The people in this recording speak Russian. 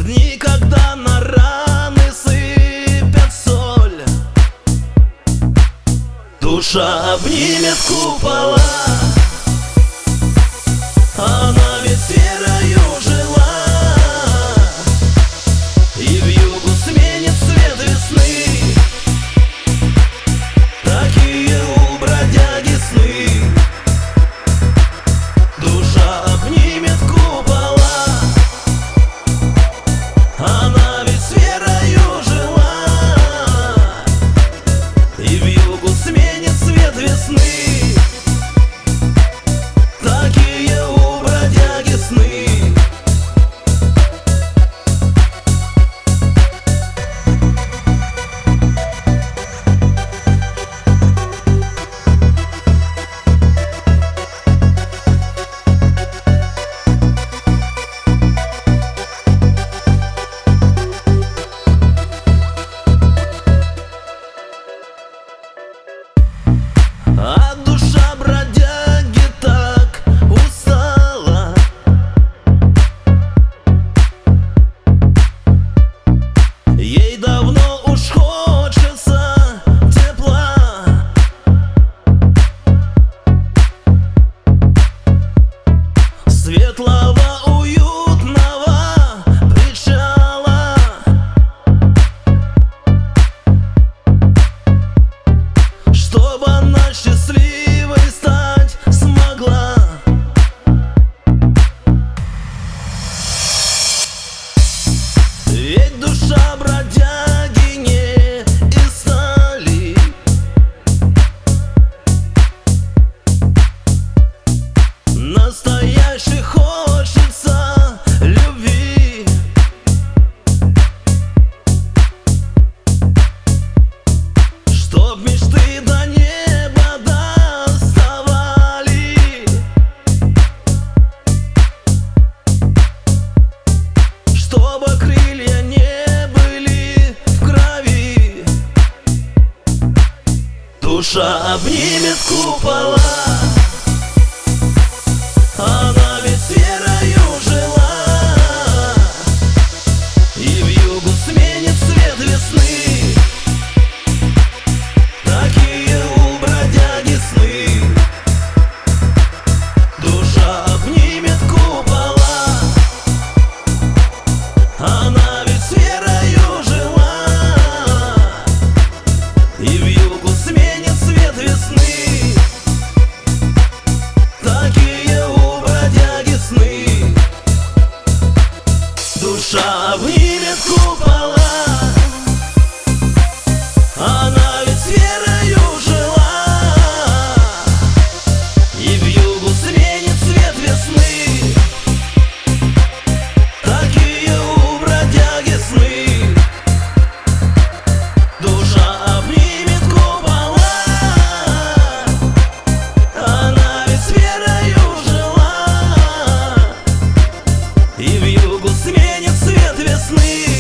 дни, когда на раны сыпят соль, душа обнимет купола. Она ведь серою жила, и вьюгу сменит свет весны. Такие у бродяги сны. Душа обнимет купола. Она ведь серою жила, и вьюгу сменит свет весны. Такие у бродяги сны. А душа бродяги так устала, ей давно уж хочется тепла. Светлого уютного причала, чтобы она счастливой стать смогла. Ведь душа бродяги не из стали, настоящей хочется любви. Чтоб мечты до неба доставали, чтобы крылья не были в крови. Душа обнимет купола. Она ведь серою жила, и вьюгу сменит свет весны. Такие у бродяги сны. Душа обнимет купола. Она ведь серою жила, и вьюгу сменит свет весны. Такие у бродяги сны. Душа обнимет купола. Она ведь серою жила, и вьюгу сменит свет весны. Такие у бродяги сны. Душа обнимет купола. Она ведь серою жила, и вьюгу сменит свет весны.